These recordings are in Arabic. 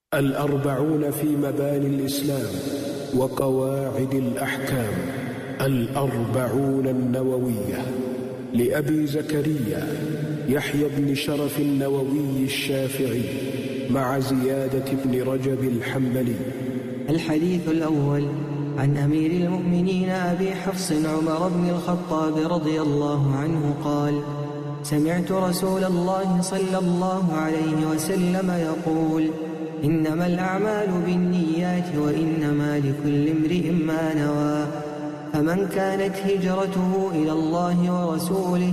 الأربعون في مباني الإسلام وقواعد الأحكام. الأربعون النووية لأبي زكريا يحيى بن شرف النووي الشافعي مع زيادة بن رجب الحنبلي. الحديث الأول عن أمير المؤمنين أبي حفص عمر بن الخطاب رضي الله عنه قال: سمعت رسول الله صلى الله عليه وسلم يقول: إنما الأعمال بالنيات وإنما لكل امرئ ما نوى، فمن كانت هجرته إلى الله ورسوله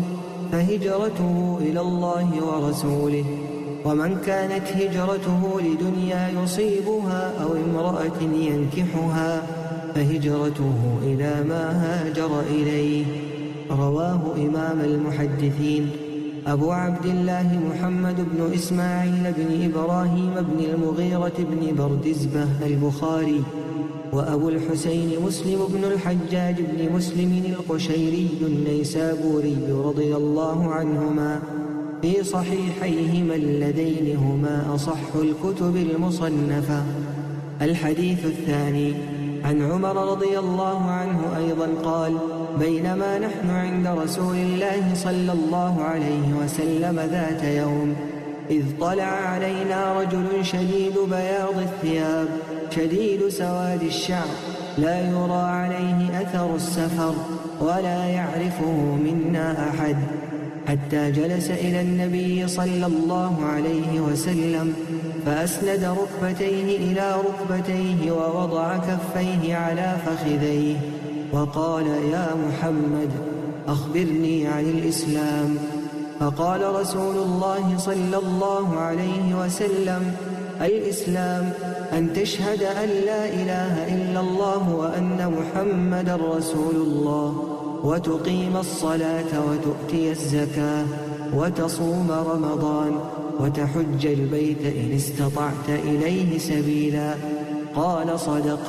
فهجرته إلى الله ورسوله، ومن كانت هجرته لدنيا يصيبها أو امرأة ينكحها فهجرته إلى ما هاجر إليه. رواه إمام المحدثين أبو عبد الله محمد بن إسماعيل بن إبراهيم بن المغيرة بن بردزبة البخاري، وأبو الحسين مسلم بن الحجاج بن مسلم القشيري النيسابوري رضي الله عنهما في صحيحيهما اللذين هما أصح الكتب المصنفة. الحديث الثاني عن عمر رضي الله عنه أيضا قال: بينما نحن عند رسول الله صلى الله عليه وسلم ذات يوم إذ طلع علينا رجل شديد بياض الثياب شديد سواد الشعر لا يرى عليه أثر السفر ولا يعرفه منا أحد، حتى جلس إلى النبي صلى الله عليه وسلم فأسند ركبتيه إلى ركبتيه ووضع كفيه على فخذيه وقال: يا محمد أخبرني عن الإسلام. فقال رسول الله صلى الله عليه وسلم: الإسلام أن تشهد أن لا إله إلا الله وأن محمدا رسول الله، وتقيم الصلاة وتؤتي الزكاة وتصوم رمضان وتحج البيت إن استطعت إليه سبيلا. قال: صدقت.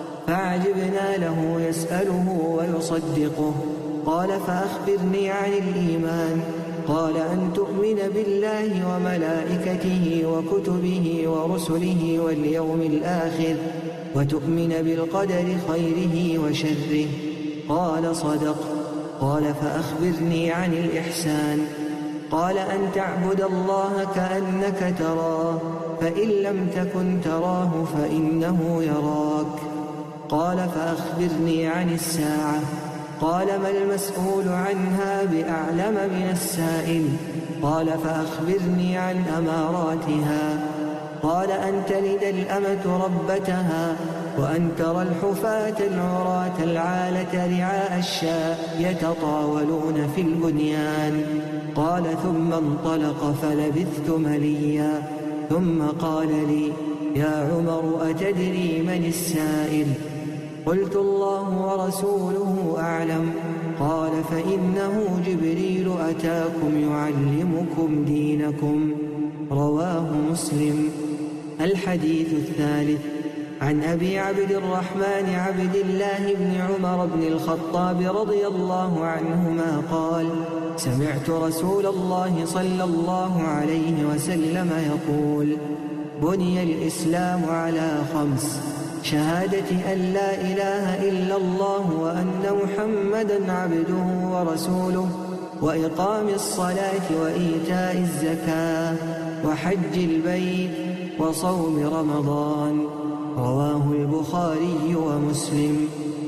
فعجبنا له يسأله ويصدقه. قال: فأخبرني عن الإيمان. قال: أن تؤمن بالله وملائكته وكتبه ورسله واليوم الآخر وتؤمن بالقدر خيره وشره. قال: صدقت. قال: فأخبرني عن الإحسان. قال: أن تعبد الله كأنك تراه، فإن لم تكن تراه فإنه يراك. قال: فأخبرني عن الساعة. قال: ما المسؤول عنها بأعلم من السائل. قال: فأخبرني عن أماراتها. قال: أن تلد الأمة ربتها، وأن ترى الحفاة العراة العالة رعاء الشاء يتطاولون في البنيان. قال: ثم انطلق فلبثت مليا، ثم قال لي: يا عمر أتدري من السائل؟ قلت: الله ورسوله أعلم. قال: فإنه جبريل أتاكم يعلمكم دينكم. رواه مسلم. الحديث الثالث عن أبي عبد الرحمن عبد الله بن عمر بن الخطاب رضي الله عنهما قال: سمعت رسول الله صلى الله عليه وسلم يقول: بني الإسلام على 5: شهادة أن لا إله إلا الله وأن محمدا عبده ورسوله، وإقام الصلاة وإيتاء الزكاة وحج البيت وصوم رمضان. رواه البخاري ومسلم.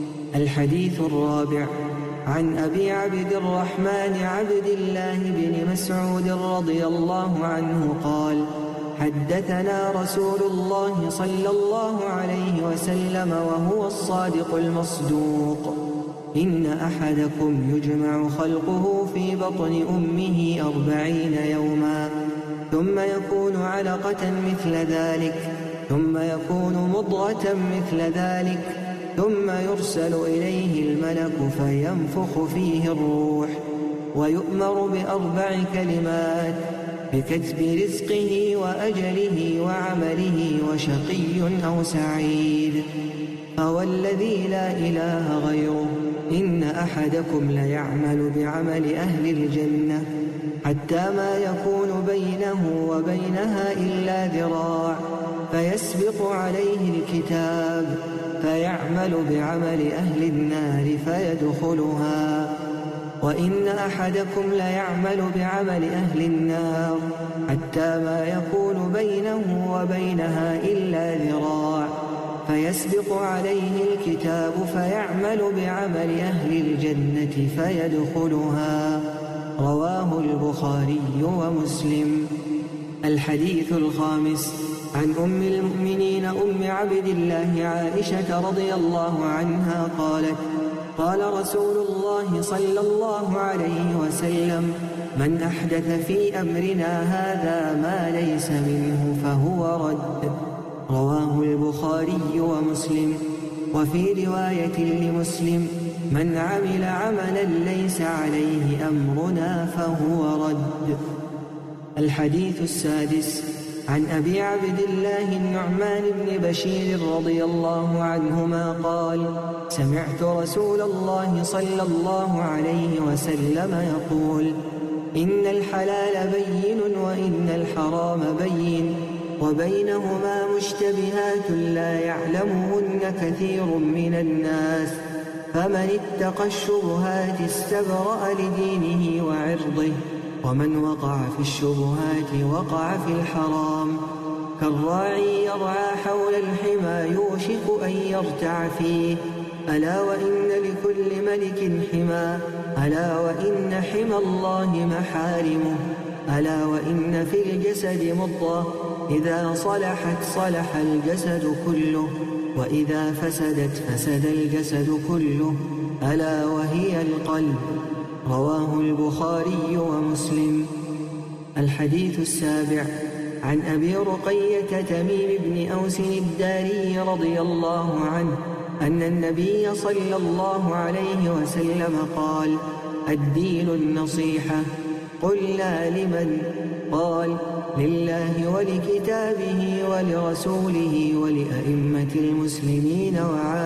الحديث الرابع عن أبي عبد الرحمن عبد الله بن مسعود رضي الله عنه قال: حدثنا رسول الله صلى الله عليه وسلم وهو الصادق المصدوق: إن أحدكم يجمع خلقه في بطن أمه 40 يوما، ثم يكون علقة مثل ذلك، ثم يكون مضغة مثل ذلك، ثم يرسل إليه الملك فينفخ فيه الروح، ويؤمر ب4 كلمات: بكتب رزقه وأجله وعمله وشقي أو سعيد. فوالذي لا إله غيره إن أحدكم ليعمل بعمل أهل الجنة حتى ما يكون بينه وبينها إلا ذراع، فيسبق عليه الكتاب فيعمل بعمل أهل النار فيدخلها. وإن أحدكم ليعمل بعمل أهل النار حتى ما يكون بينه وبينها إلا ذراع فيسبق عليه الكتاب فيعمل بعمل أهل الجنة فيدخلها. رواه البخاري ومسلم. الحديث الخامس عن أم المؤمنين أم عبد الله عائشة رضي الله عنها قالت: قال رسول الله صلى الله عليه وسلم: من أحدث في أمرنا هذا ما ليس منه فهو رد. رواه البخاري ومسلم. وفي رواية لمسلم: من عمل عملا ليس عليه أمرنا فهو رد. الحديث السادس عن أبي عبد الله النعمان بن بشير رضي الله عنهما قال: سمعت رسول الله صلى الله عليه وسلم يقول: إن الحلال بين وإن الحرام بين وبينهما مشتبهات لا يعلمهن كثير من الناس، فمن اتقى الشبهات استبرأ لدينه وعرضه، ومن وقع في الشبهات وقع في الحرام. كالراعي يرعى حول الحمى يوشك أن يرتع فيه، ألا وإن لكل ملك حمى، ألا وإن حمى الله محارمه، ألا وإن في الجسد مضغة إذا صلحت صلح الجسد كله، وإذا فسدت فسد الجسد كله، ألا وهي القلب. رواه البخاري ومسلم. الحديث السابع عن أبي رقية تميم بن أوس الداري رضي الله عنه أن النبي صلى الله عليه وسلم قال: الدين النصيحة. قلنا: لمن؟ قال: لله ولكتابه ولرسوله ولأئمة المسلمين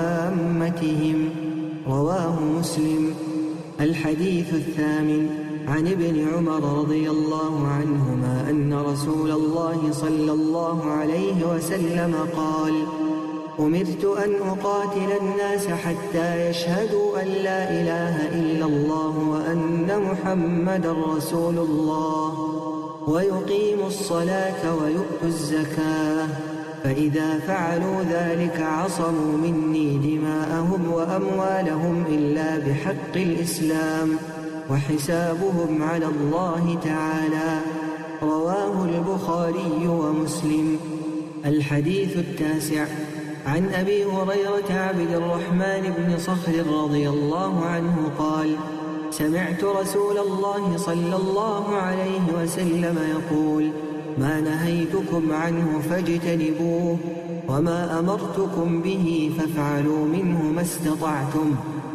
وعامتهم. رواه مسلم. الحديث الثامن عن ابن عمر رضي الله عنهما أن رسول الله صلى الله عليه وسلم قال: أمرت أن أقاتل الناس حتى يشهدوا أن لا إله إلا الله وأن محمدا رسول الله ويقيموا الصلاة ويؤتوا الزكاة، فإذا فعلوا ذلك عصموا مني دماءهم وأموالهم إلا بحق الإسلام وحسابهم على الله تعالى. رواه البخاري ومسلم. الحديث التاسع عن أبي هريرة عبد الرحمن بن صخر رضي الله عنه قال: سمعت رسول الله صلى الله عليه وسلم يقول: ما نهيتكم عنه فاجتنبوه، وما أمرتكم به فافعلوا منه ما استطعتم،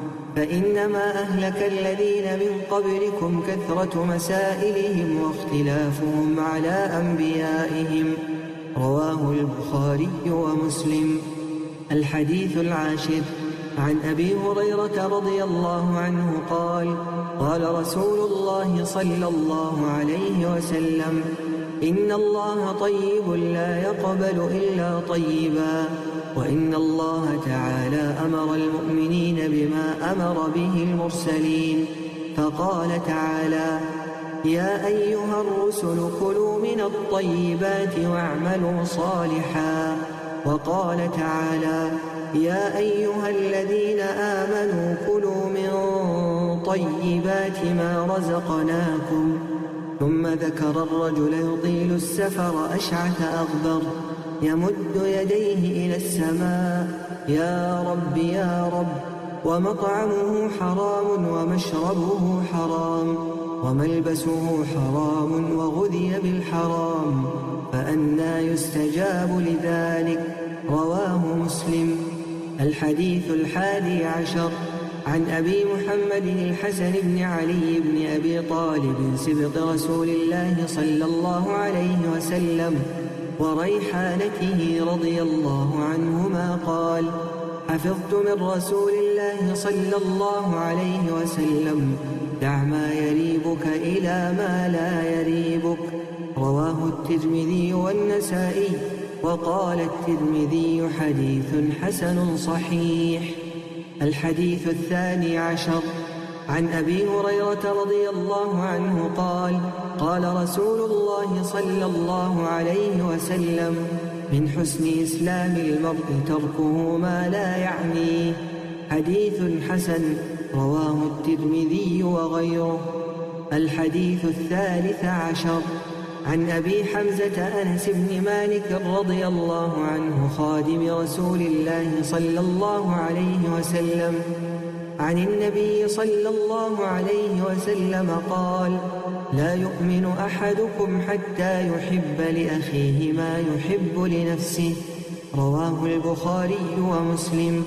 فإنما أهلك الذين من قبلكم كثرة مسائلهم واختلافهم على أنبيائهم. رواه البخاري ومسلم. الحديث العاشر عن أبي هريرة رضي الله عنه قال: قال رسول الله صلى الله عليه وسلم: إن الله طيب لا يقبل إلا طيبا، وإن الله تعالى أمر المؤمنين بما أمر به المرسلين، فقال تعالى: يا أيها الرسل كلوا من الطيبات واعملوا صالحا. وقال تعالى: يا أيها الذين آمنوا كلوا من طيبات ما رزقناكم. ثم ذكر الرجل يطيل السفر أشعث أغبر يمد يديه إلى السماء: يا رب يا رب، ومطعمه حرام ومشربه حرام وملبسه حرام وغذي بالحرام، فأنى يستجاب لذلك؟ رواه مسلم. الحديث الحادي عشر عن أبي محمد الحسن بن علي بن أبي طالب سبط رسول الله صلى الله عليه وسلم وريحانته رضي الله عنهما قال: حفظت من رسول الله صلى الله عليه وسلم: دع ما يريبك إلى ما لا يريبك. رواه الترمذي والنسائي وقال الترمذي حديث حسن صحيح. الحديث 12 عن أبي هريرة رضي الله عنه قال: قال رسول الله صلى الله عليه وسلم: من حسن إسلام المرء تركه ما لا يعنيه. حديث حسن رواه الترمذي وغيره. الحديث 13 عن أبي حمزة أنس بن مالك رضي الله عنه خادم رسول الله صلى الله عليه وسلم عن النبي صلى الله عليه وسلم قال: لا يؤمن أحدكم حتى يحب لأخيه ما يحب لنفسه. رواه البخاري ومسلم.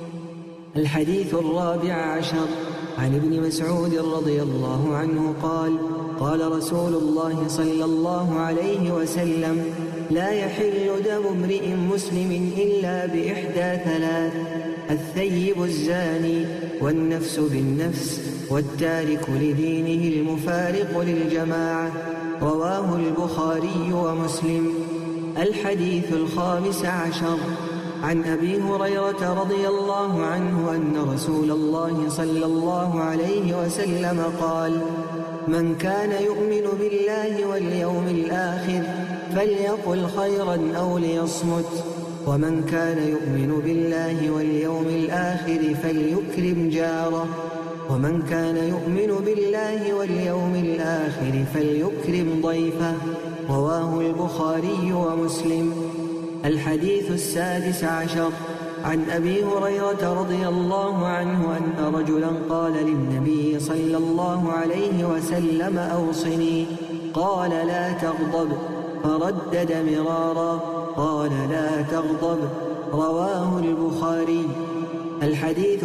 الحديث 14 عن ابن مسعود رضي الله عنه قال: قال رسول الله صلى الله عليه وسلم: لا يحل دم امرئ مسلم إلا بإحدى 3: الثيب الزاني، والنفس بالنفس، والتارك لدينه المفارق للجماعة. رواه البخاري ومسلم. الحديث 15 عن أبي هريرة رضي الله عنه أن رسول الله صلى الله عليه وسلم قال: من كان يؤمن بالله واليوم الآخر فليقل خيرا أو ليصمت، ومن كان يؤمن بالله واليوم الآخر فليكرم جاره، ومن كان يؤمن بالله واليوم الآخر فليكرم ضيفه. رواه البخاري ومسلم. الحديث 16 عن أبي هريرة رضي الله عنه أن رجلا قال للنبي صلى الله عليه وسلم: أوصني. قال: لا تغضب. فردد مرارا: قال: لا تغضب. رواه البخاري. الحديث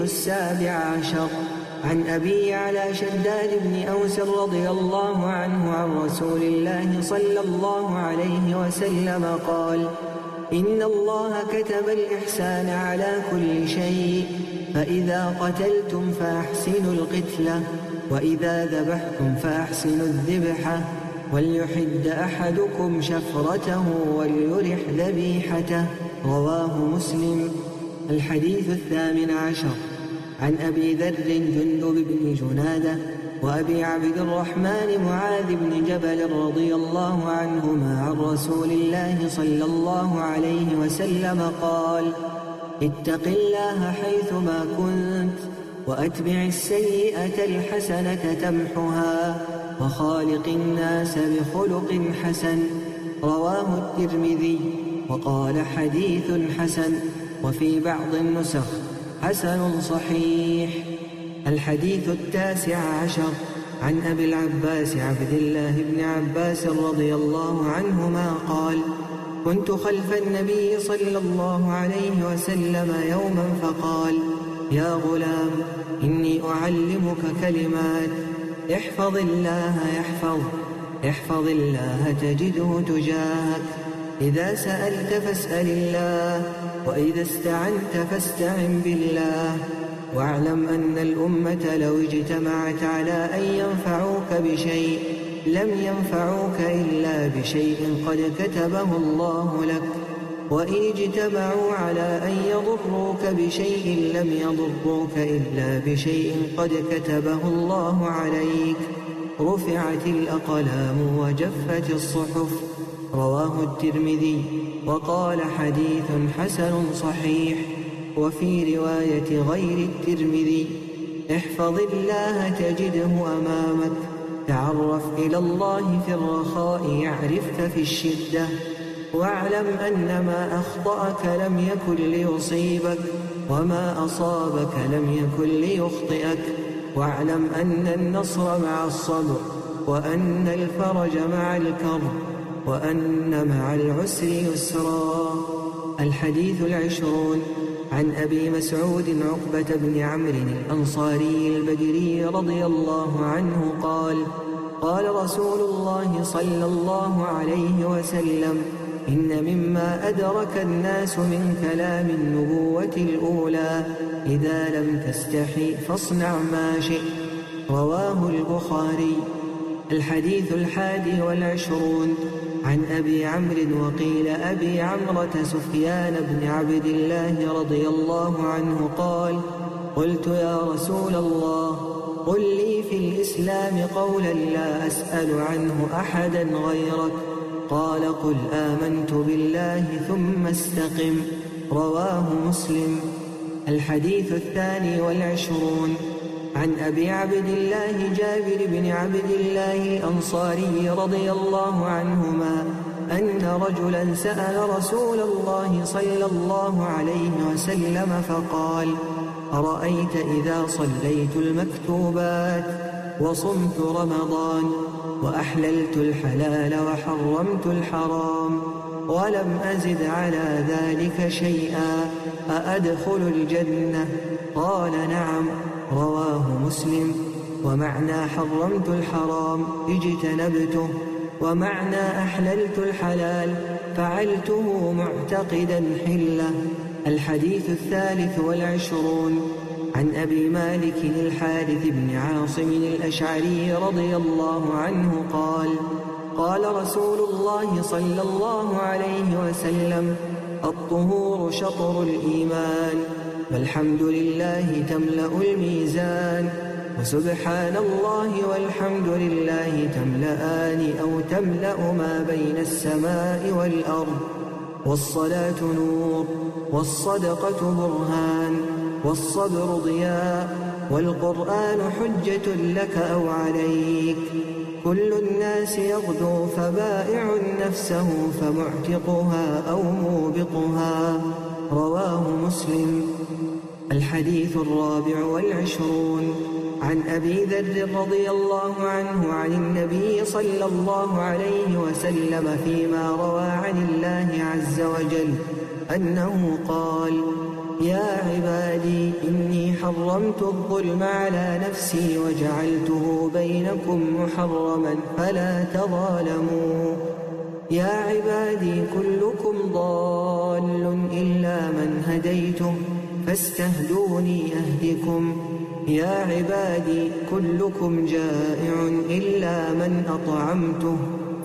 17 عن أبي على شداد بن أوس رضي الله عنه عن رسول الله صلى الله عليه وسلم قال: إن الله كتب الإحسان على كل شيء، فإذا قتلتم فأحسنوا القتلة، وإذا ذبحتم فأحسنوا الذبحة، وليحد أحدكم شفرته وليرح ذبيحته. رواه مسلم. الحديث 18 عن أبي ذر جندب بن جنادة وأبي عبد الرحمن معاذ بن جبل رضي الله عنهما عن رسول الله صلى الله عليه وسلم قال: اتق الله حيثما كنت، وأتبع السيئة الحسنة تمحها، وخالق الناس بخلق حسن. رواه الترمذي وقال: حديث حسن. وفي بعض النسخ: حسن صحيح. الحديث 19 عن أبي العباس عبد الله بن عباس رضي الله عنهما قال: كنت خلف النبي صلى الله عليه وسلم يوما فقال: يا غلام، إني أعلمك كلمات، احفظ الله احفظ الله تجده تجاهك، إذا سألت فاسأل الله، وإذا استعنت فاستعن بالله، واعلم أن الأمة لو اجتمعت على أن ينفعوك بشيء لم ينفعوك إلا بشيء قد كتبه الله لك، وإن اجتمعوا على أن يضروك بشيء لم يضروك إلا بشيء قد كتبه الله عليك. رفعت الأقلام وجفت الصحف. رواه الترمذي وقال: حديث حسن صحيح. وفي رواية غير الترمذي: احفظ الله تجده أمامك، تعرف إلى الله في الرخاء يعرفك في الشدة، واعلم أن ما أخطأك لم يكن ليصيبك، وما أصابك لم يكن ليخطئك، واعلم أن النصر مع الصبر، وأن الفرج مع الكرب، وأن مع العسر يسرا. الحديث 20 عن أبي مسعود عقبة بن عمرو الأنصاري البدري رضي الله عنه قال: قال رسول الله صلى الله عليه وسلم: إن مما أدرك الناس من كلام النبوة الأولى: إذا لم تستحي فاصنع ما شئت. رواه البخاري. الحديث 21 عن أبي عمرو وقيل أبي عمرة سفيان بن عبد الله رضي الله عنه قال: قلت يا رسول الله قل لي في الإسلام قولا لا أسأل عنه أحدا غيرك. قال: قل آمنت بالله ثم استقم. رواه مسلم. الحديث 22 عن أبي عبد الله جابر بن عبد الله الأنصاري رضي الله عنهما أن رجلا سأل رسول الله صلى الله عليه وسلم فقال: أرأيت إذا صليت المكتوبات وصمت رمضان وأحللت الحلال وحرمت الحرام ولم أزد على ذلك شيئا أأدخل الجنة؟ قال: نعم. رواه مسلم. ومعنى حرمت الحرام اجتنبته، ومعنى أحللت الحلال فعلته معتقدا حله. الحديث 23 عن أبي مالك الحارث بن عاصم الأشعري رضي الله عنه قال: قال رسول الله صلى الله عليه وسلم: الطهور شطر الإيمان، والحمد لله تملأ الميزان، وسبحان الله والحمد لله تملأان أو تملأ ما بين السماء والأرض. والصلاة نور، والصدقة برهان، والصبر ضياء، والقرآن حجة لك أو عليك. كل الناس يغدو فبائع نفسه فمعتقها أو موبقها. رواه مسلم. الحديث 24 عن أبي ذر رضي الله عنه عن النبي صلى الله عليه وسلم فيما روى عن الله عز وجل أنه قال: يا عبادي إني حرمت الظلم على نفسي وجعلته بينكم محرما فلا تظالموا. يا عبادي كلكم ضال إلا من هديته فاستهدوني أهدكم. يا عبادي كلكم جائع إلا من أطعمته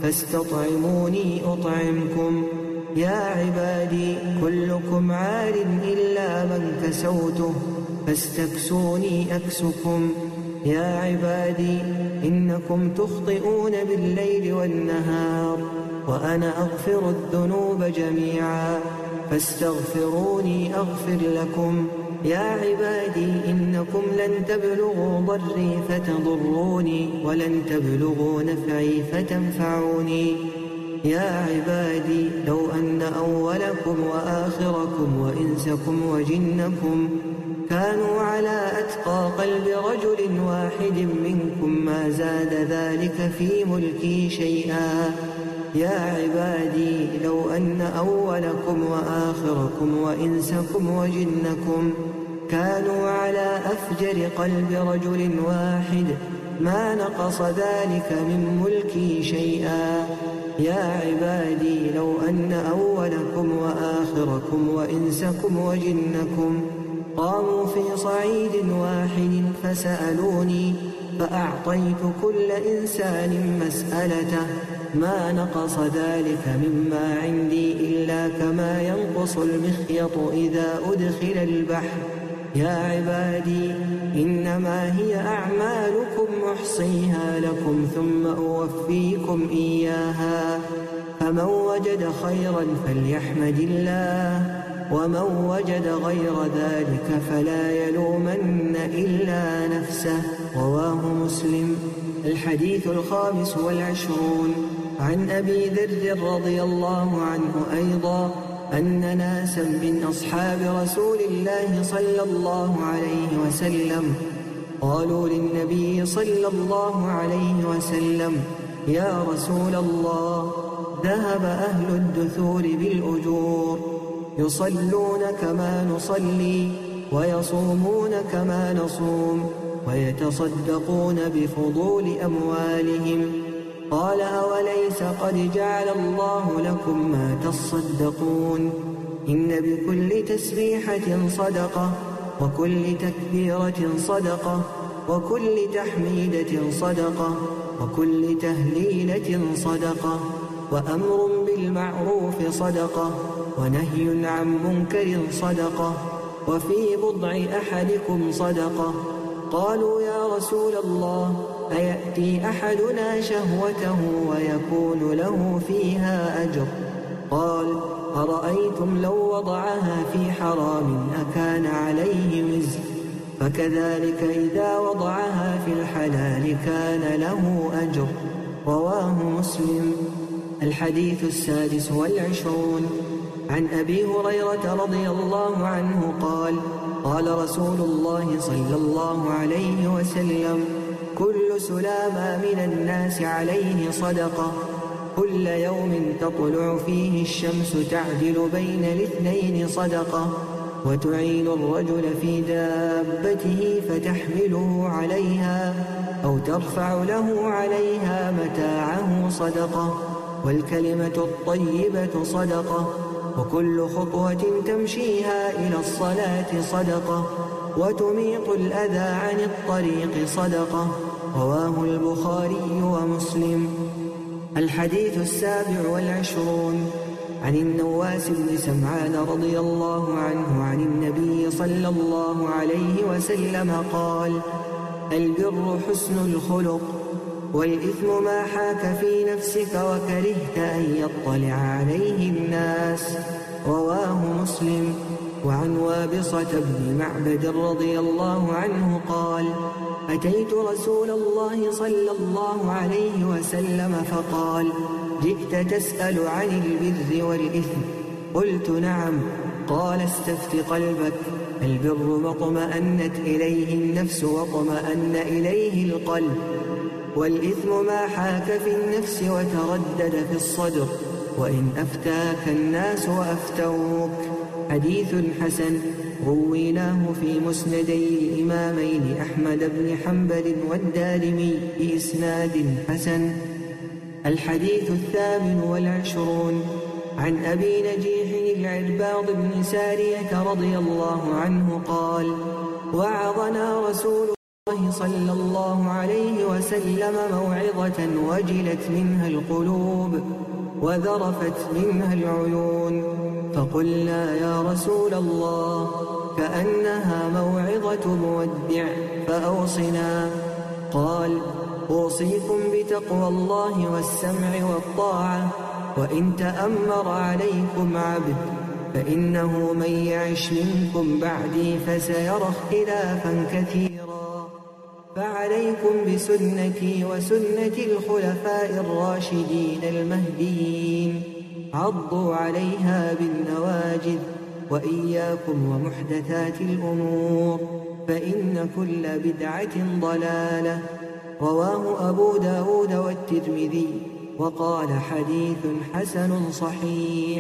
فاستطعموني أطعمكم. يا عبادي كلكم عار إلا من كسوته فاستكسوني أكسكم. يا عبادي إنكم تخطئون بالليل والنهار وأنا أغفر الذنوب جميعا فاستغفروني أغفر لكم. يا عبادي إنكم لن تبلغوا ضري فتضروني ولن تبلغوا نفعي فتنفعوني. يا عبادي لو أن أولكم وآخركم وإنسكم وجنكم كانوا على أتقى قلب رجل واحد منكم ما زاد ذلك في ملكي شيئا. يا عبادي لو أن أولكم وآخركم وإنسكم وجنكم كانوا على أفجر قلب رجل واحد ما نقص ذلك من ملكي شيئا. يا عبادي لو أن أولكم وآخركم وإنسكم وجنكم قاموا في صعيد واحد فسألوني فأعطيت كل إنسان مسألته ما نقص ذلك مما عندي إلا كما ينقص المخيط إذا أدخل البحر. يا عبادي إنما هي أعمالكم أحصيها لكم ثم أوفيكم إياها. فمن وجد خيرا فليحمد الله ومن وجد غير ذلك فلا يلومن إلا نفسه. رواه مسلم. الحديث 25 عن أبي ذر رضي الله عنه أيضا أن ناسا من أصحاب رسول الله صلى الله عليه وسلم قالوا للنبي صلى الله عليه وسلم: يا رسول الله ذهب أهل الدثور بالأجور يصلون كما نصلي ويصومون كما نصوم ويتصدقون بفضول أموالهم. قال: أوليس قد جعل الله لكم ما تصدقون؟ إن بكل تسبيحة صدقة وكل تكبيرة صدقة وكل تحميدة صدقة وكل تهليلة صدقة. وأمر بالمعروف صدقة، ونهي عن منكر صدقة، وفي بضع أحدكم صدقة. قالوا يا رسول الله أيأتي أحدنا شهوته ويكون له فيها أجر؟ قال أرأيتم لو وضعها في حرام أكان عليه وزر؟ فكذلك إذا وضعها في الحلال كان له أجر. رواه مسلم. الحديث 26. عن أبي هريرة رضي الله عنه قال قال رسول الله صلى الله عليه وسلم: كل سلامة من الناس عليه صدقة، كل يوم تطلع فيه الشمس تعدل بين الاثنين صدقة، وتعين الرجل في دابته فتحمله عليها أو ترفع له عليها متاعه صدقة، والكلمة الطيبة صدقة، وكل خطوة تمشيها إلى الصلاة صدقة، وتميط الأذى عن الطريق صدقة. رواه البخاري ومسلم. الحديث 27. عن النواس بن سمعان رضي الله عنه عن النبي صلى الله عليه وسلم قال: البر حسن الخلق، والإثم ما حاك في نفسك وكرهت أن يطلع عليه الناس. رواه مسلم. وعن وابصة بن معبد رضي الله عنه قال: أتيت رسول الله صلى الله عليه وسلم فقال: جئت تسأل عن البر والإثم؟ قلت: نعم. قال: استفت قلبك، البر ما اطمأنت إليه النفس واطمأن إليه القلب، والإثم ما حاك في النفس وتردد في الصدر، وإن أفتاك الناس وأفتوك. حديث حسن، رويناه في مسندي الإمامين أحمد بن حنبل والدارمي بإسناد حسن. الحديث 28. عن أبي نجيح العرباض بن سارية رضي الله عنه قال: وعظنا رسول الله صلى الله عليه وسلم موعظة وجلت منها القلوب وذرفت منها العيون، فقلنا يا رسول الله كأنها موعظة مودع فأوصنا. قال: أوصيكم بتقوى الله والسمع والطاعة، وإن تأمر عليكم عبد فإنه من يعش منكم بعدي فسيرى اختلافا كثيرا، فعليكم بسنتي وسنة الخلفاء الراشدين المهديين، عضوا عليها بالنواجذ، وإياكم ومحدثات الأمور، فإن كل بدعة ضلالة. رواه أبو داود والترمذي، وقال حديث حسن صحيح.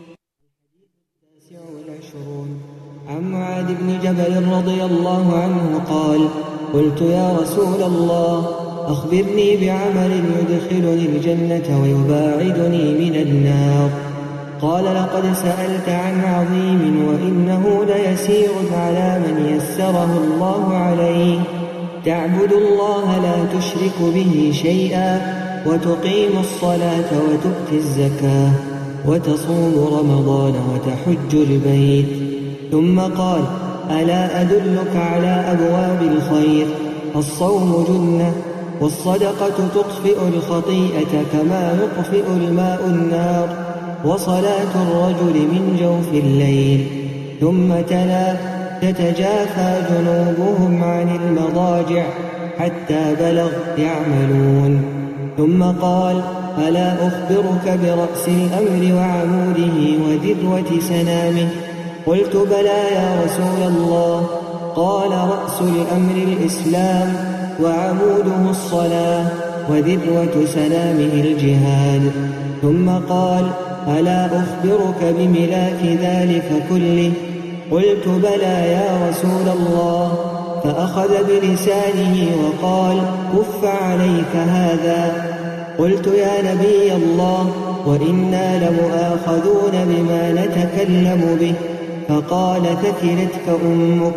29. عن معاذ بن جبل رضي الله عنه قال: قلت يا رسول الله أخبرني بعمل يدخلني الجنة ويباعدني من النار. قال: لقد سألت عن عظيم، وإنه ليسير على من يسره الله عليه. تعبد الله لا تشرك به شيئا، وتقيم الصلاة وتؤتي الزكاة، وتصوم رمضان وتحج البيت. ثم قال: ألا أدلك على أبواب الخير؟ الصوم جنة، والصدقة تطفئ الخطيئة كما يطفئ الماء النار، وصلاة الرجل من جوف الليل. ثم تلا: تتجافى جنوبهم عن المضاجع حتى بلغ يعملون. ثم قال: ألا أخبرك برأس الأمر وعموده وذروة سنامه؟ قلت: بلى يا رسول الله. قال: رأس الأمر الإسلام، وعموده الصلاة، وذروة سنامه الجهاد. ثم قال: ألا أخبرك بملاك ذلك كله؟ قلت: بلى يا رسول الله. فأخذ بلسانه وقال: كف عليك هذا. قلت: يا نبي الله، وإنا لمؤاخذون بما نتكلم به. فقال: ثكلتك أمك.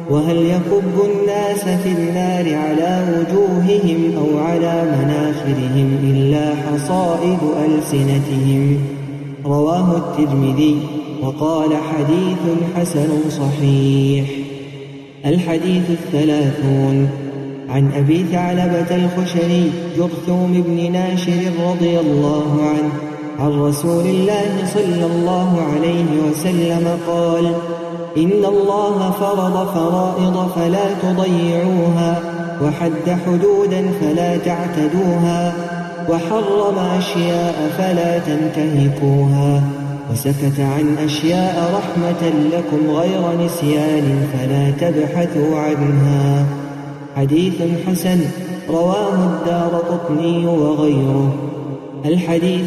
وهل يكب الناس في النار على وجوههم أو على مناخرهم إلا حصائد ألسنتهم؟ رواه الترمذي وقال حديث حسن صحيح. الحديث 30 عن أبي ثعلبة الخشني جرثوم بن ناشر رضي الله عنه عن رسول الله صلى الله عليه وسلم قال: إن الله فرض فرائض فلا تضيعوها، وحد حدودا فلا تعتدوها، وحرم أشياء فلا تنتهكوها، وسكت عن أشياء رحمة لكم غير نسيان فلا تبحثوا عنها. حديث حسن رواه الدارقطني وغيره. الحديث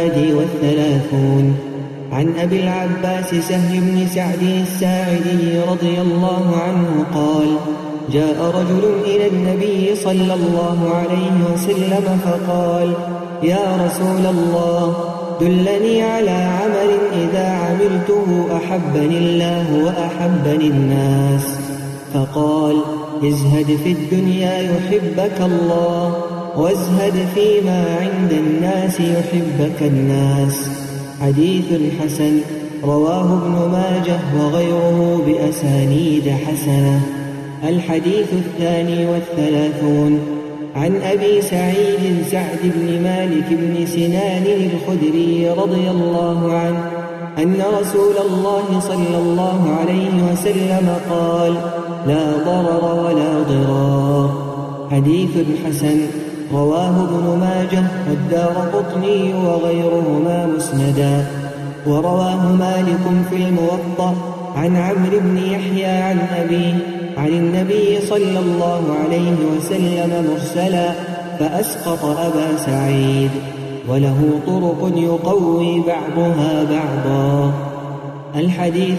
31 عن أبي العباس سهل بن سعد الساعدي رضي الله عنه قال: جاء رجل إلى النبي صلى الله عليه وسلم فقال: يا رسول الله، دلني على عمل إذا عملته أحبني الله وأحبني الناس. فقال: ازهد في الدنيا يحبك الله، وازهد فيما عند الناس يحبك الناس. حديث حسن رواه ابن ماجه وغيره بأسانيد حسنة. الحديث 32 عن أبي سعيد سعد بن مالك بن سنان الخدري رضي الله عنه أن رسول الله صلى الله عليه وسلم قال: لا ضرر ولا ضرار. حديث حسن رواه ابن ماجه والدارقطني وغيرهما مسندا. ورواه مالك في الموطأ عن عمرو بن يحيى عن أبيه عن النبي صلى الله عليه وسلم مرسلا فأسقط أبا سعيد، وله طرق يقوي بعضها بعضا. الحديث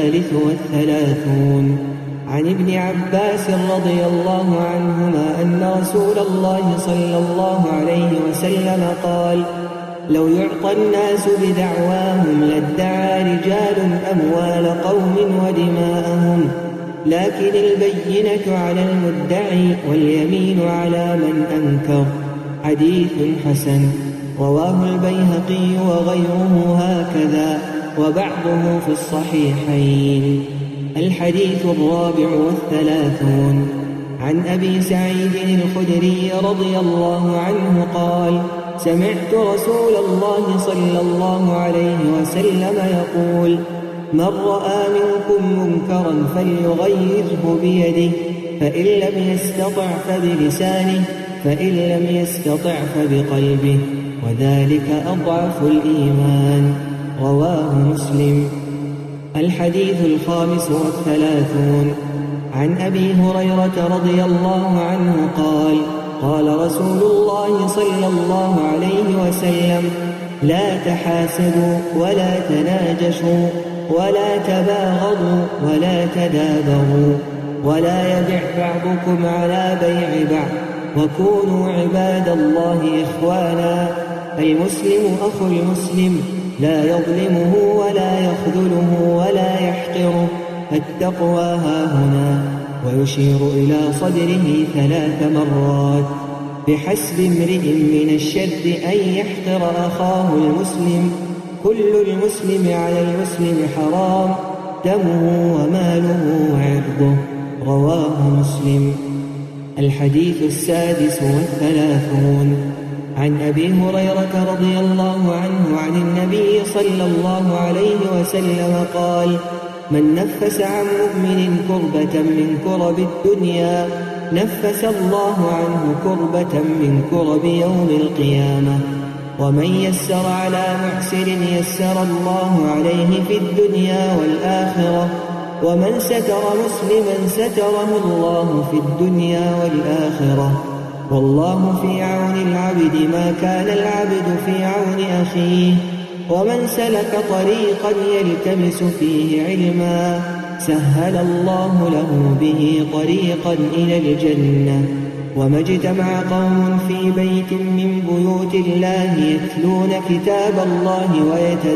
33 عن ابن عباس رضي الله عنهما أن رسول الله صلى الله عليه وسلم قال: لو يعطى الناس بدعواهم لادعى رجال أموال قوم ودماءهم، لكن البينة على المدعي واليمين على من أنكر. حديث حسن رواه البيهقي وغيره هكذا، وبعضه في الصحيحين. الحديث 34 عن أبي سعيد الخدري رضي الله عنه قال: سمعت رسول الله صلى الله عليه وسلم يقول: من رأى منكم منكرا فليغيره بيده، فإن لم يستطع فبلسانه، فإن لم يستطع فبقلبه، وذلك أضعف الإيمان. رواه مسلم. الحديث 35 عن أبي هريرة رضي الله عنه قال: قال رسول الله صلى الله عليه وسلم: لا تحاسدوا ولا تناجشوا ولا تباغضوا ولا تدابروا، ولا يبع بعضكم على بيع بعض، وكونوا عباد الله إخوانا. المسلم أخو المسلم، لا يظلمه ولا يخذله ولا يحقره. التقوى هاهنا، ويشير إلى صدره 3 مرات. بحسب امرئ من الشر أن يحقر أخاه المسلم. كل المسلم على المسلم حرام، دمه وماله وعرضه. رواه مسلم. الحديث 36 عن أبي هريرة رضي الله عنه عن النبي صلى الله عليه وسلم قال: من نفس عن مؤمن كربة من كرب الدنيا نفس الله عنه كربة من كرب يوم القيامة. ومن يسر على معسر يسر الله عليه في الدنيا والآخرة. ومن ستر مسلما ستره الله في الدنيا والآخرة. والله في عون العبد ما كان العبد في عون أخيه. ومن سلك طريقا يلتمس فيه علما سهل الله له به طريقا إلى الجنة. وما اجتمع قوم في بيت من بيوت الله يتلون كتاب الله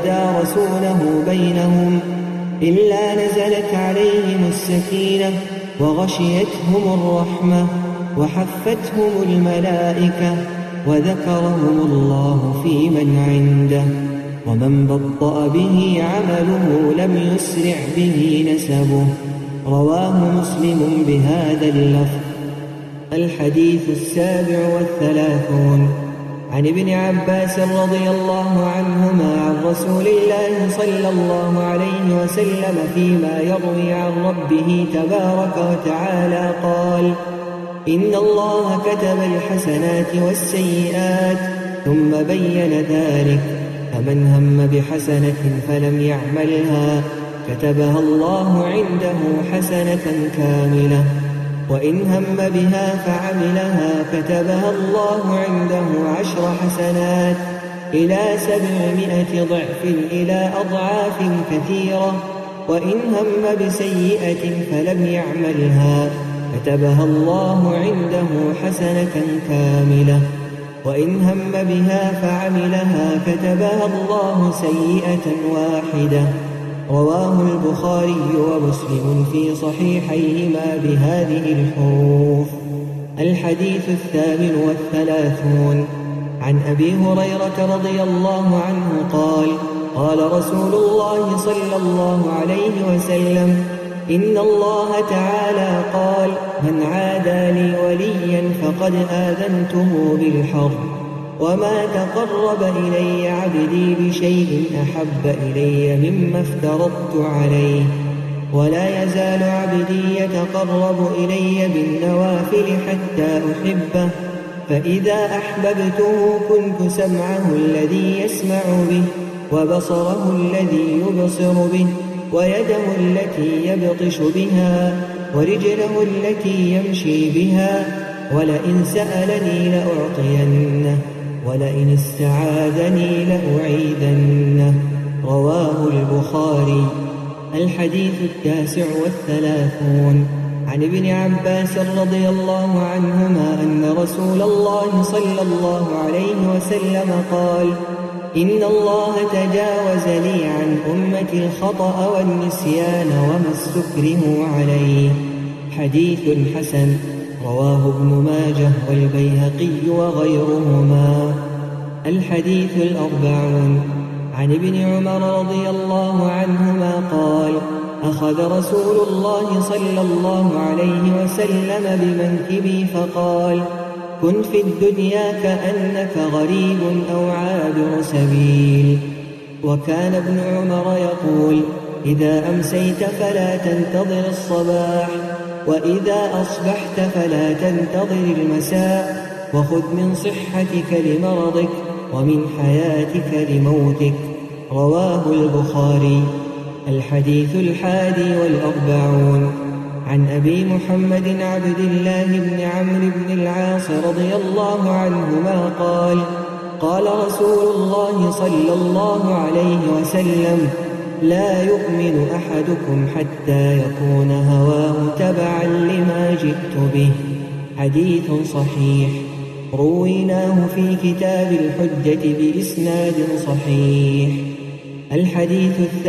ويتدارسونه بينهم إلا نزلت عليهم السكينة وغشيتهم الرحمة وحفتهم الملائكة وذكرهم الله في من عنده. ومن بطأ به عمله لم يسرع به نسبه. رواه مسلم بهذا اللفظ. الحديث 37 عن ابن عباس رضي الله عنهما عن رسول الله صلى الله عليه وسلم فيما يروي عن ربه تبارك وتعالى قال: إن الله كتب الحسنات والسيئات ثم بين ذلك، فمن هم بحسنة فلم يعملها كتبها الله عنده حسنة كاملة، وإن هم بها فعملها كتبها الله عنده 10 حسنات إلى 700 ضعف إلى أضعاف كثيرة، وإن هم بسيئة فلم يعملها كتبها الله عنده حسنة كاملة، وإن هم بها فعملها كتبها الله سيئة واحدة. رواه البخاري ومسلم في صحيحيهما بهذه الحروف. الحديث 38 عن أبي هريرة رضي الله عنه قال: قال رسول الله صلى الله عليه وسلم: إن الله تعالى قال: من عادى لي وليا فقد آذنته بالحرب، وما تقرب إلي عبدي بشيء أحب إلي مما افترضت عليه، ولا يزال عبدي يتقرب إلي بالنوافل حتى أحبه، فإذا أحببته كنت سمعه الذي يسمع به، وبصره الذي يبصر به، ويده التي يبطش بها، ورجله التي يمشي بها، ولئن سألني لأعطينه، ولئن استعاذني لأعيذنه. رواه البخاري. الحديث 39 عن ابن عباس رضي الله عنهما أن رسول الله صلى الله عليه وسلم قال: إن الله تجاوز لي عن أمتي الخطأ والنسيان وما استكرهوا عليه. حديث حسن. رواه ابن ماجه والبيهقي وغيرهما. الحديث 40 عن ابن عمر رضي الله عنهما قال: أخذ رسول الله صلى الله عليه وسلم بمنكبي فقال: كن في الدنيا كأنك غريب أو عابر سبيل. وكان ابن عمر يقول: إذا أمسيت فلا تنتظر الصباح، وإذا أصبحت فلا تنتظر المساء، وخذ من صحتك لمرضك ومن حياتك لموتك. رواه البخاري. الحديث 41 عن أبي محمد عبد الله بن عمرو بن العاص رضي الله عنهما قال: قال رسول الله صلى الله عليه وسلم: لا يؤمن أحدكم حتى يكون هواه تبعا لما جئت به. حديث صحيح. رويناه في كتاب الحجة بإسناد صحيح. الحديث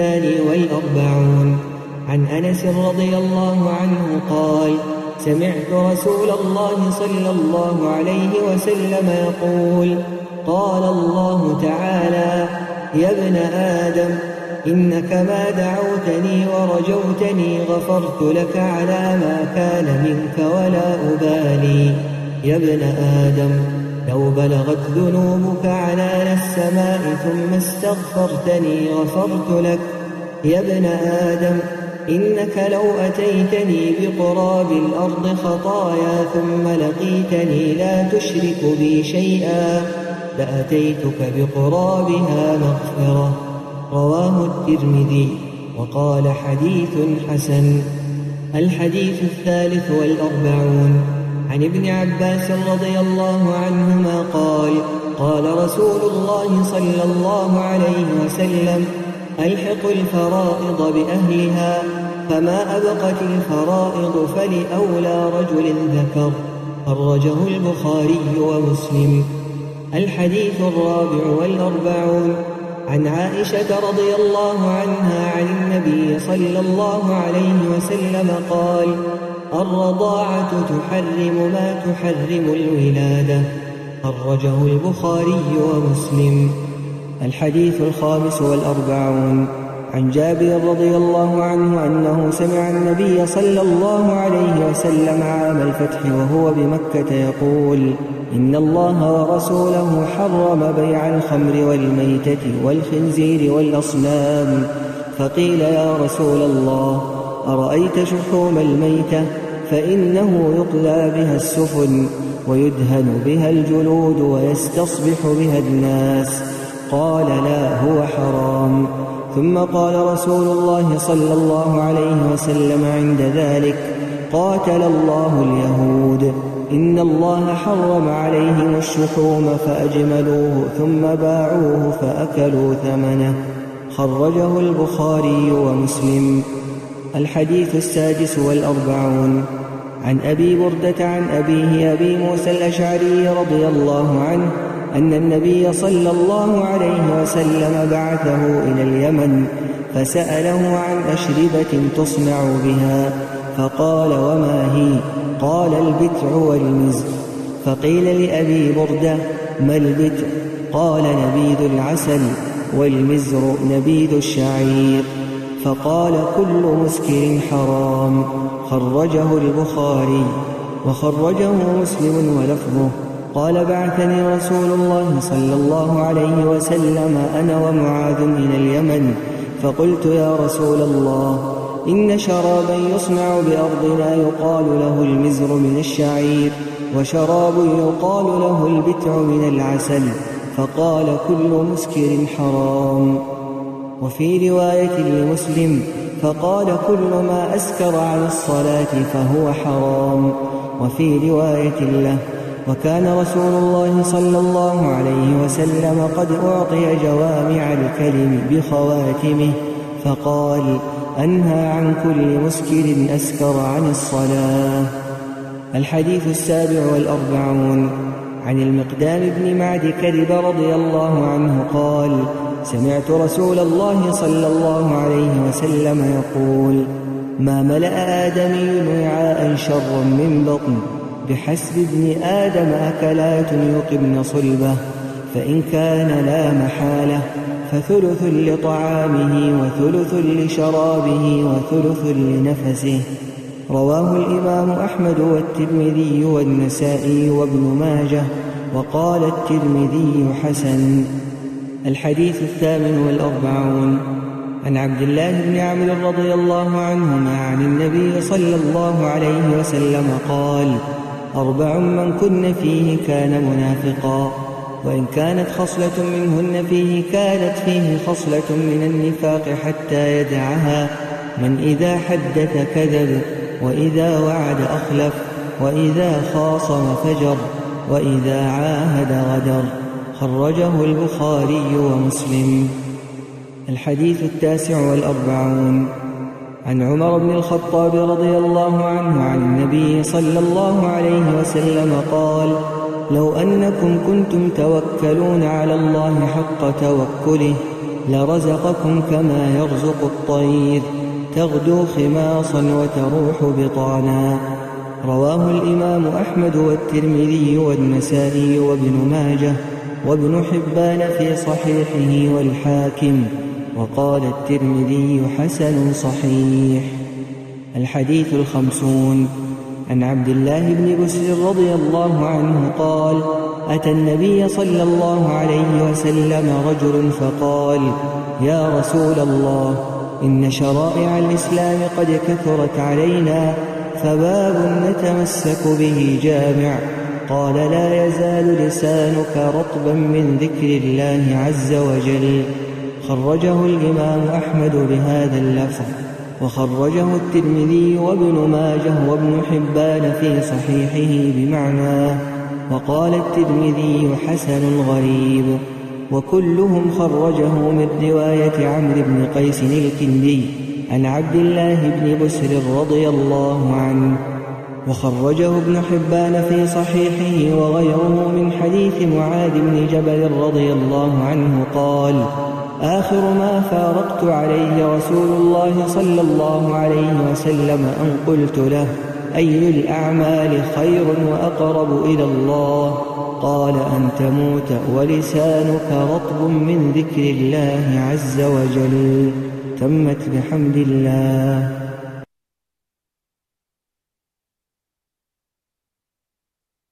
42 عن أنس رضي الله عنه قال: سمعت رسول الله صلى الله عليه وسلم يقول: قال الله تعالى: يا ابن آدم، إنك ما دعوتني ورجوتني غفرت لك على ما كان منك ولا أبالي. يا ابن آدم، لو بلغت ذنوبك عنان السماء ثم استغفرتني غفرت لك. يا ابن آدم، إنك لو أتيتني بقراب الأرض خطايا ثم لقيتني لا تشرك بي شيئا لأتيتك بقرابها مغفرة. رواه الترمذي وقال: حديث حسن. الحديث 43 عن ابن عباس رضي الله عنهما قال: قال رسول الله صلى الله عليه وسلم: ألحق الفرائض بأهلها، فما أبقت الفرائض فلأولى رجل ذكر. خرجه البخاري ومسلم. الحديث 44 عن عائشة رضي الله عنها عن النبي صلى الله عليه وسلم قال: الرضاعة تحرم ما تحرم الولادة. خرجه البخاري ومسلم. الحديث 45 عن جابر رضي الله عنه أنه سمع النبي صلى الله عليه وسلم عام الفتح وهو بمكة يقول: إن الله ورسوله حرم بيع الخمر والميتة والخنزير والأصنام. فقيل: يا رسول الله، أرأيت شحوم الميتة؟ فإنه يقلى بها السفن ويدهن بها الجلود ويستصبح بها الناس. قال: لا، هو حرام. ثم قال رسول الله صلى الله عليه وسلم عند ذلك: قاتل الله اليهود، إن الله حرم عليهم الشحوم فأجملوه ثم باعوه فأكلوا ثمنه. خرجه البخاري ومسلم. الحديث 46 عن أبي بردة عن أبيه أبي موسى الأشعري رضي الله عنه أن النبي صلى الله عليه وسلم بعثه إلى اليمن فسأله عن أشربة تصنع بها، فقال: وما هي؟ قال: البتع والمزر. فقيل لأبي بردة: ما البتع؟ قال: نبيذ العسل، والمزر نبيذ الشعير. فقال: كل مسكر حرام. خرجه البخاري. وخرجه مسلم ولفظه: قال: بعثني رسول الله صلى الله عليه وسلم أنا ومعاذ إلى اليمن، فقلت: يا رسول الله، إن شرابا يصنع بأرضنا يقال له المزر من الشعير، وشراب يقال له البتع من العسل. فقال: كل مسكر حرام. وفي رواية لمسلم: فقال: كل ما أسكر عن الصلاة فهو حرام. وفي رواية له: وكان رسول الله صلى الله عليه وسلم قد أعطي جوامع الكلم بخواتمه، فقال: أنهى عن كل مسكر أسكر عن الصلاة. الحديث 47 عن المقدام بن معد كرب رضي الله عنه قال: سمعت رسول الله صلى الله عليه وسلم يقول: ما ملأ آدمي وعاء شرا من بطن، بحسب ابن آدم أكلات يقبن صلبه، فإن كان لا محالة فثلث لطعامه وثلث لشرابه وثلث لنفسه. رواه الإمام أحمد والترمذي والنسائي وابن ماجه، وقال الترمذي حسن. الحديث 48 عن عبد الله بن عمرو رضي الله عنهما عن النبي صلى الله عليه وسلم قال: 4 من كن فيه كان منافقا، وإن كانت خصلة منهن فيه كانت فيه خصلة من النفاق حتى يدعها: من إذا حدث كذب، وإذا وعد أخلف، وإذا خاصم فجر، وإذا عاهد غدر. خرجه البخاري ومسلم. الحديث 49 عن عمر بن الخطاب رضي الله عنه عن النبي صلى الله عليه وسلم قال: لو أنكم كنتم توكلون على الله حق توكله لرزقكم كما يرزق الطير، تغدو خماصا وتروح بطانا. رواه الإمام أحمد والترمذي والنسائي وابن ماجه وابن حبان في صحيحه والحاكم، وقال الترمذي حسن صحيح. الحديث 50 عن عبد الله بن بسر رضي الله عنه قال: أتى النبي صلى الله عليه وسلم رجل فقال: يا رسول الله، إن شرائع الإسلام قد كثرت علينا، فباب نتمسك به جامع. قال: لا يزال لسانك رطبا من ذكر الله عز وجل. خرجه الإمام أحمد بهذا اللفظ، وخرجه الترمذي وابن ماجه وابن حبان في صحيحه بمعناه، وقال الترمذي حسن غريب. وكلهم خرجه من رواية عمرو بن قيس الكندي عن عبد الله بن بسر رضي الله عنه. وخرجه ابن حبان في صحيحه وغيره من حديث معاذ بن جبل رضي الله عنه قال: آخر ما فارقت عليه رسول الله صلى الله عليه وسلم أن قلت له: أي الأعمال خير وأقرب إلى الله؟ قال أن تموت ولسانك رطب من ذكر الله عز وجل. تمت بحمد الله.